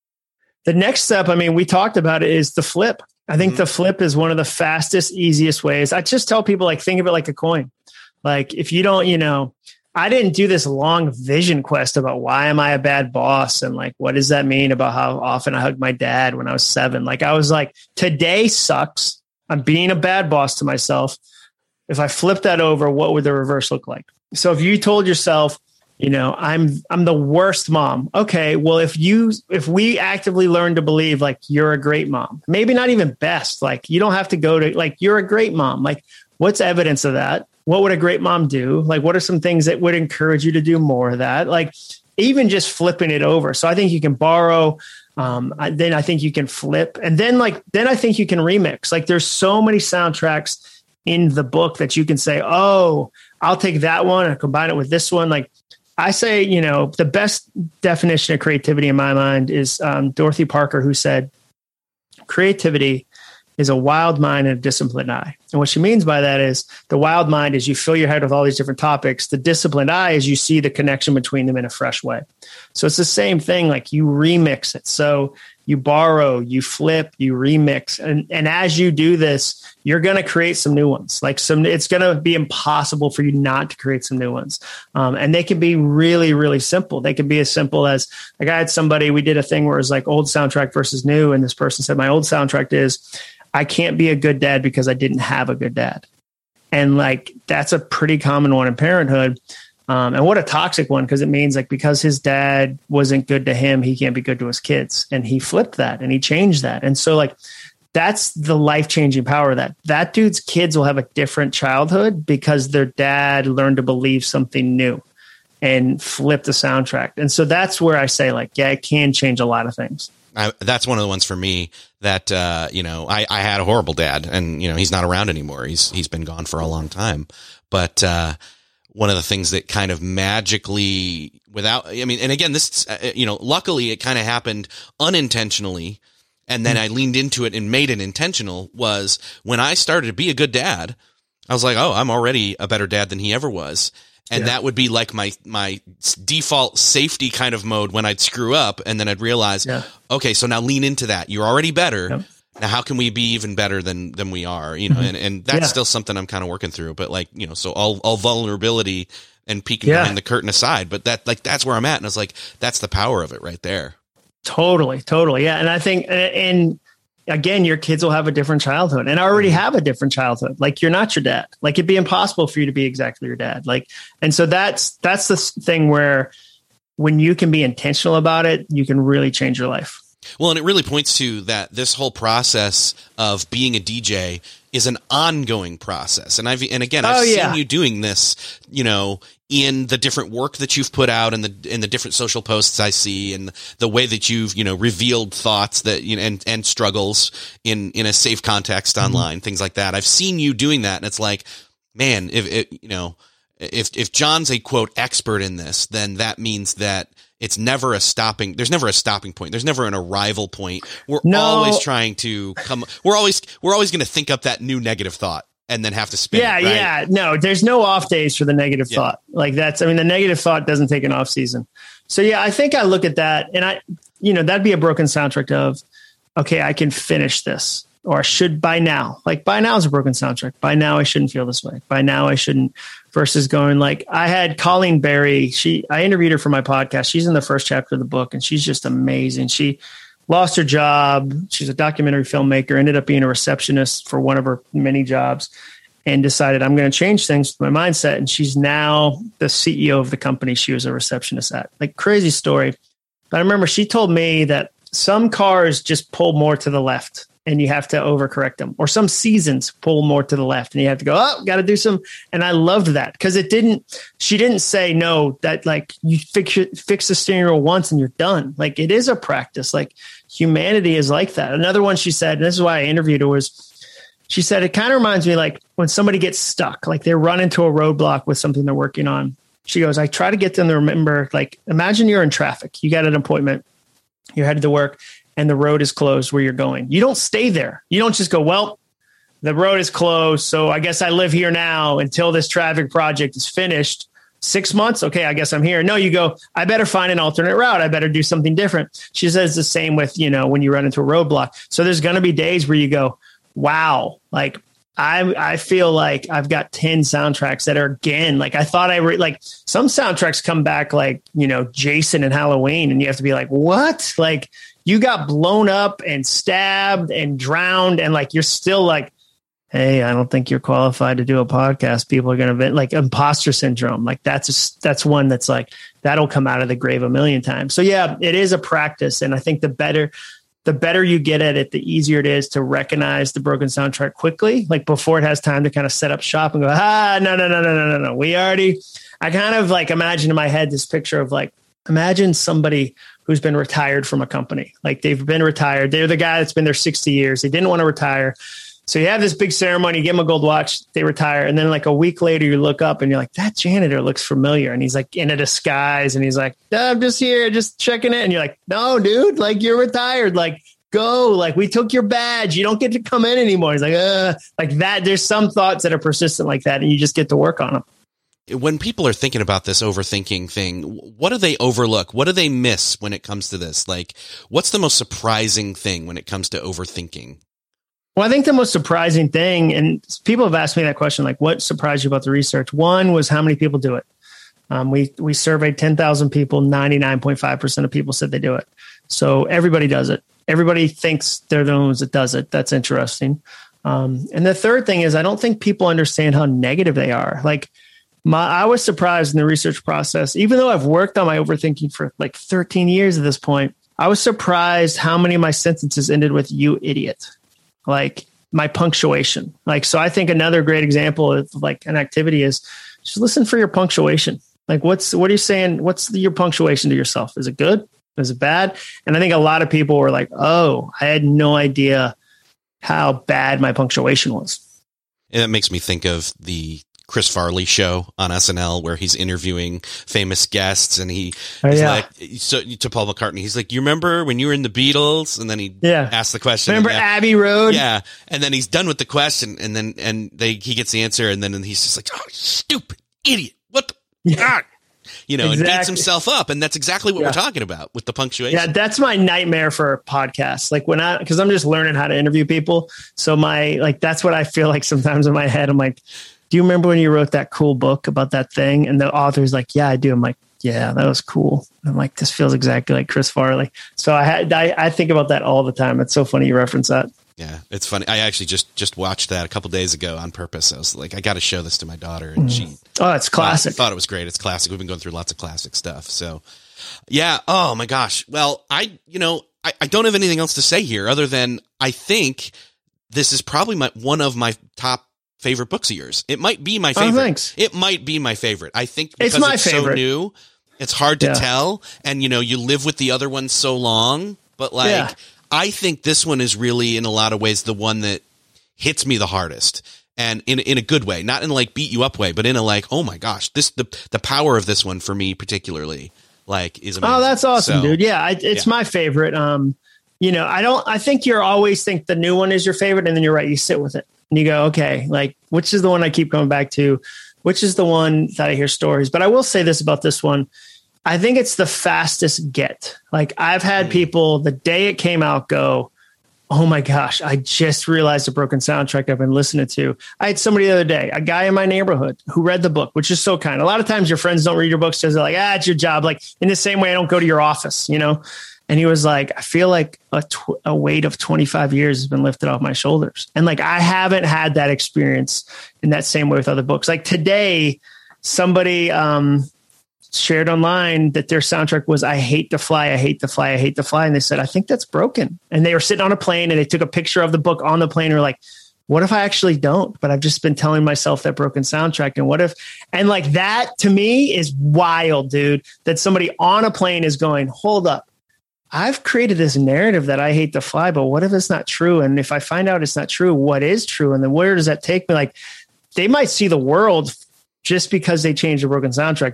The next step, I mean, we talked about it, is the flip. I think the flip is one of the fastest, easiest ways. I just tell people, like, think of it like a coin. Like, if you don't, I didn't do this long vision quest about why am I a bad boss and like, what does that mean about how often I hugged my dad when I was 7? Like, I was like, today sucks. I'm being a bad boss to myself. If I flip that over, what would the reverse look like? So if you told yourself, I'm the worst mom. Okay, well, if we actively learn to believe like you're a great mom, maybe not even best, like you don't have to go to, like, you're a great mom. Like, what's evidence of that? What would a great mom do? Like, what are some things that would encourage you to do more of that? Like, even just flipping it over. So I think you can borrow. Then I think you can flip. And then I think you can remix. Like, there's so many soundtracks in the book that you can say, oh, I'll take that one and combine it with this one. Like, I say, the best definition of creativity in my mind is Dorothy Parker, who said, creativity is a wild mind and a disciplined eye. And what she means by that is the wild mind is you fill your head with all these different topics. The disciplined eye is you see the connection between them in a fresh way. So it's the same thing, like you remix it. So you borrow, you flip, you remix. And as you do this, you're going to create some new ones. It's going to be impossible for you not to create some new ones. And they can be really, really simple. They can be as simple as, like, I had somebody, we did a thing where it was like old soundtrack versus new. And this person said, my old soundtrack is, I can't be a good dad because I didn't have a good dad. And like, that's a pretty common one in parenthood. And what a toxic one, because it means like, because his dad wasn't good to him, he can't be good to his kids. And he flipped that and he changed that. And so like, that's the life-changing power of that. That dude's kids will have a different childhood because their dad learned to believe something new and flip the soundtrack. And so that's where I say, like, yeah, it can change a lot of things. That's one of the ones for me that, I had a horrible dad, and, he's not around anymore. He's been gone for a long time. But one of the things that kind of magically and again, this, luckily it kind of happened unintentionally. And then I leaned into it and made it intentional, was when I started to be a good dad, I was like, oh, I'm already a better dad than he ever was. And that would be like my default safety kind of mode when I'd screw up. And then I'd realize, okay, so now lean into that. You're already better. Yep. Now, how can we be even better than we are? And that's still something I'm kind of working through. But like, so all vulnerability and peeking behind the curtain aside, but that's where I'm at. And I was like, that's the power of it right there. Totally. Yeah. And I think, and again, your kids will have a different childhood and already have a different childhood. Like, you're not your dad. Like, it'd be impossible for you to be exactly your dad. Like, and so that's the thing where when you can be intentional about it, you can really change your life. Well, and it really points to that this whole process of being a DJ is an ongoing process. And I've seen you doing this, in the different work that you've put out and in the different social posts I see, and the way that you've, revealed thoughts that, and struggles in a safe context online, things like that. I've seen you doing that. And it's like, man, if John's a quote expert in this, then that means that there's never a stopping point. There's never an arrival point. We're always trying to we're always going to think up that new negative thought and then have to spin it, right? Yeah. No, there's no off days for the negative thought. Like the negative thought doesn't take an off season. So yeah, I think I look at that and that'd be a broken soundtrack of, okay, I can finish this, or I should by now. Like by now is a broken soundtrack. By now I shouldn't feel this way. By now I shouldn't. Versus going like I had Colleen Berry. I interviewed her for my podcast. She's in the first chapter of the book, and she's just amazing. She lost her job. She's a documentary filmmaker. Ended up being a receptionist for one of her many jobs, and decided I'm going to change things with my mindset. And she's now the CEO of the company she was a receptionist at. Like crazy story. But I remember she told me that some cars just pull more to the left and you have to overcorrect them, or some seasons pull more to the left and you have to go, oh, got to do some. And I loved that because she didn't say no, that like you fix the steering wheel once and you're done. Like it is a practice. Like humanity is like that. Another one she said, and this is why I interviewed her, was she said, it kind of reminds me like when somebody gets stuck, like they run into a roadblock with something they're working on. She goes, I try to get them to remember, like, imagine you're in traffic. You got an appointment. You're headed to work and the road is closed where you're going. You don't stay there. You don't just go, well, the road is closed, so I guess I live here now until this traffic project is finished. 6 months? Okay, I guess I'm here. No, you go, I better find an alternate route. I better do something different. She says the same with, when you run into a roadblock. So there's going to be days where you go, wow, like, I feel like I've got 10 soundtracks that are, again, like I thought like some soundtracks come back like, Jason and Halloween, and you have to be like, what? Like you got blown up and stabbed and drowned. And like, you're still like, hey, I don't think you're qualified to do a podcast. People are going to like imposter syndrome. Like that's one that's like, that'll come out of the grave a million times. So yeah, it is a practice. And I think the better you get at it, the easier it is to recognize the broken soundtrack quickly, like before it has time to kind of set up shop and go, no. I kind of like imagine in my head this picture of like, imagine somebody who's been retired from a company. Like they've been retired. They're the guy that's been there 60 years. They didn't want to retire. So you have this big ceremony, you give them a gold watch, they retire. And then like a week later, you look up and you're like, that janitor looks familiar. And he's like in a disguise. And he's like, I'm just here, just checking it. And you're like, no, dude, like you're retired. Like, go, like we took your badge. You don't get to come in anymore. He's like that. There's some thoughts that are persistent like that. And you just get to work on them. When people are thinking about this overthinking thing, what do they overlook? What do they miss when it comes to this? Like, what's the most surprising thing when it comes to overthinking? Well, I think the most surprising thing, and people have asked me that question, like what surprised you about the research? One was how many people do it. We surveyed 10,000 people. 99.5% of people said they do it. So everybody does it. Everybody thinks they're the ones that does it. That's interesting. And the third thing is I don't think people understand how negative they are. Like I was surprised in the research process, even though I've worked on my overthinking for like 13 years at this point, I was surprised how many of my sentences ended with "you idiot." Like my punctuation. Like, so I think another great example of like an activity is just listen for your punctuation. Like what are you saying? What's your punctuation to yourself? Is it good? Is it bad? And I think a lot of people were like, oh, I had no idea how bad my punctuation was. And that makes me think of the Chris Farley show on SNL where he's interviewing famous guests and he's like, so to Paul McCartney, he's like, you remember when you were in the Beatles? And then he asks the question. Remember Abbey Road? Yeah. And then he's done with the question and he gets the answer. And then he's just like, oh, stupid idiot. What the? God. Exactly. And beats himself up. And that's exactly what we're talking about with the punctuation. Yeah. That's my nightmare for podcasts. Like cause I'm just learning how to interview people. So that's what I feel like sometimes in my head. I'm like, do you remember when you wrote that cool book about that thing? And the author's like, yeah, I do. I'm like, yeah, that was cool. I'm like, this feels exactly like Chris Farley. So I think about that all the time. It's so funny you reference that. Yeah, it's funny. I actually just watched that a couple days ago on purpose. I was like, I got to show this to my daughter. And she it's classic. Thought it was great. It's classic. We've been going through lots of classic stuff. So yeah. Oh my gosh. Well, I don't have anything else to say here other than I think this is probably one of my top favorite books of yours. It might be my favorite. Oh, thanks. It might be my favorite. I think because it's my favorite. So new, it's hard to tell. And you live with the other ones so long, but I think this one is really in a lot of ways the one that hits me the hardest. and in a good way, not in like beat you up way, but in a like, oh my gosh, the power of this one for me particularly like is amazing. Oh, that's awesome, dude. Yeah. It's my favorite. I think you always think the new one is your favorite, and then you're right. You sit with it and you go, okay, like, which is the one I keep going back to? Which is the one that I hear stories? But I will say this about this one. I think it's the fastest get. Like, I've had people the day it came out go, oh my gosh, I just realized the broken soundtrack I've been listening to. I had somebody the other day, a guy in my neighborhood who read the book, which is so kind. A lot of times your friends don't read your books because they're like, it's your job. Like, in the same way, I don't go to your office, And he was like, I feel like a weight of 25 years has been lifted off my shoulders. And like, I haven't had that experience in that same way with other books. Like today, somebody shared online that their soundtrack was I Hate to Fly, I Hate to Fly, I Hate to Fly. And they said, I think that's broken. And they were sitting on a plane and they took a picture of the book on the plane. And were like, what if I actually don't? But I've just been telling myself that broken soundtrack. And what if, and like that to me is wild, dude, that somebody on a plane is going, hold up. I've created this narrative that I hate to fly, but what if it's not true? And if I find out it's not true, what is true? And then where does that take me? Like, they might see the world just because they changed the broken soundtrack.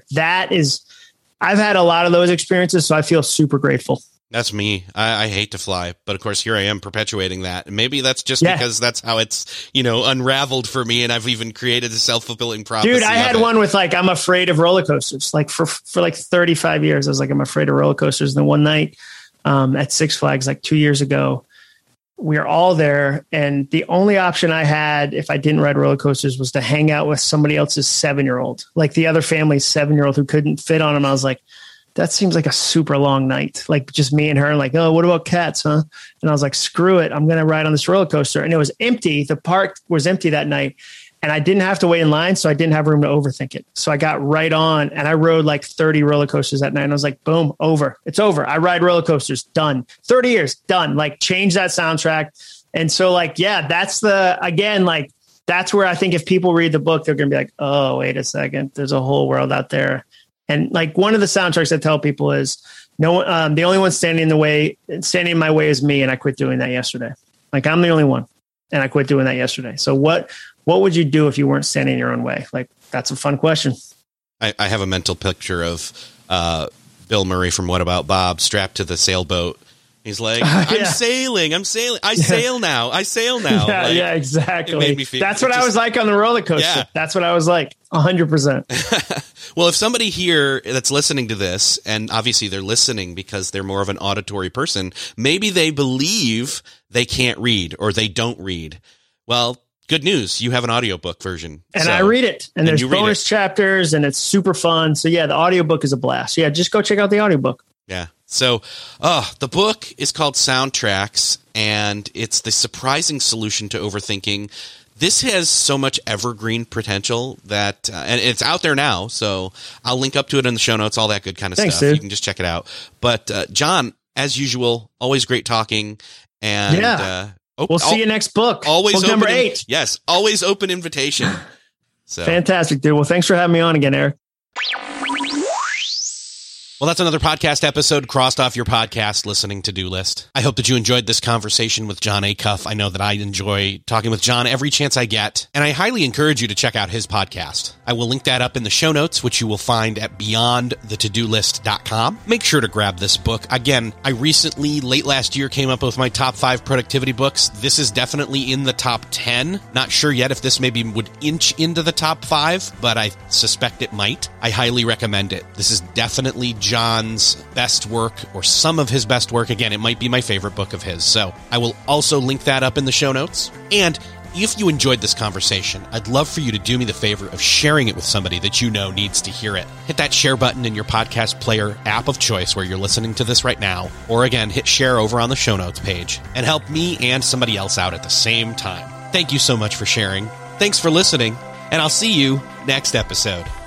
I've had a lot of those experiences, so I feel super grateful. That's me. I hate to fly, but of course here I am perpetuating that. And maybe that's just because that's how it's, unraveled for me. And I've even created a self-fulfilling prophecy. Dude, I had one with like, I'm afraid of roller coasters. Like for like 35 years, I was like, I'm afraid of roller coasters. And then one night at Six Flags, like 2 years ago, we were all there. And the only option I had if I didn't ride roller coasters was to hang out with somebody else's 7-year-old, like the other family's 7-year-old who couldn't fit on him. I was like, that seems like a super long night. Like just me and her, like, oh, what about cats, huh? And I was like, screw it. I'm going to ride on this roller coaster. And it was empty. The park was empty that night. And I didn't have to wait in line, so I didn't have room to overthink it. So I got right on and I rode like 30 roller coasters that night. And I was like, boom, over. It's over. I ride roller coasters. Done. 30 years. Done. Like change that soundtrack. And so like, yeah, that's that's where I think if people read the book, they're going to be like, oh, wait a second. There's a whole world out there. And like one of the soundtracks I tell people is the only one standing in my way is me. And I quit doing that yesterday. Like I'm the only one. And I quit doing that yesterday. So what would you do if you weren't standing in your own way? Like, that's a fun question. I have a mental picture of Bill Murray from What About Bob strapped to the sailboat. He's like, I'm sailing. I sail now. Yeah, exactly. It made me feel, that's what I was like on the roller coaster. Yeah. That's what I was like 100%. Well, if somebody here that's listening to this, and obviously they're listening because they're more of an auditory person, maybe they believe they can't read or they don't read. Well, good news. You have an audiobook version. And I read it. And there's bonus chapters and it's super fun. So yeah, the audiobook is a blast. Yeah, just go check out the audiobook. Yeah. So the book is called Soundtracks, and it's the surprising solution to overthinking. This has so much evergreen potential that, and it's out there now. So I'll link up to it in the show notes, all that good kind of stuff. Dude. You can just check it out. But John, as usual, always great talking. And we'll see you next book. Always book number 8. Yes, always open invitation. So fantastic, dude. Well, thanks for having me on again, Eric. Well, that's another podcast episode crossed off your podcast listening to-do list. I hope that you enjoyed this conversation with Jon Acuff. I know that I enjoy talking with John every chance I get, and I highly encourage you to check out his podcast. I will link that up in the show notes, which you will find at beyondthetodolist.com. Make sure to grab this book. Again, I recently, late last year, came up with my top 5 productivity books. This is definitely in the top 10. Not sure yet if this maybe would inch into the top 5, but I suspect it might. I highly recommend it. This is definitely John's best work, or some of his best work. Again, it might be my favorite book of his. So I will also link that up in the show notes. And if you enjoyed this conversation, I'd love for you to do me the favor of sharing it with somebody that you know needs to hear it. Hit that share button in your podcast player app of choice where you're listening to this right now. Or again, hit share over on the show notes page and help me and somebody else out at the same time. Thank you so much for sharing. Thanks for listening, and I'll see you next episode.